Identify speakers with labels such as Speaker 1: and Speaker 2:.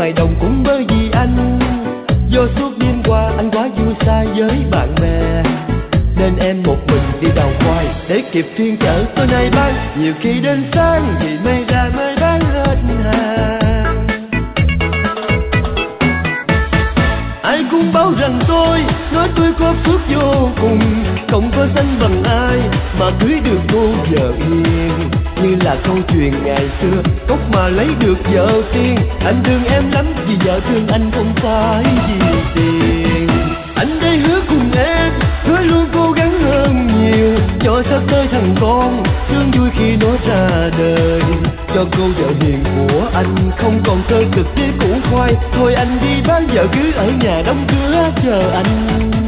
Speaker 1: ngoài đồng cũng bởi vì anh. Do suốt đêm qua anh quá vui xa với bạn bè, nên em một mình đi đào khoai để kịp phiên chợ tối nay bán. Nhiều khi đến sáng thì may ra mới bán hết hàng. Ai cũng bảo rằng tôi nói tôi có phước vô cùng, không có sánh bằng ai mà cưới được cô vợ hiền. Như là câu chuyện ngày xưa, cốc mà lấy được vợ tiên. Anh thương em lắm vì vợ thương anh không phải vì tiền. Anh đây hứa cùng em, hứa luôn cố gắng hơn nhiều, cho sắp tới thằng con sướng vui khi nó ra đời. Cho cô vợ hiền của anh không còn cơ cực với củ khoai. Thôi anh đi bán vợ cứ ở nhà đóng cửa chờ anh.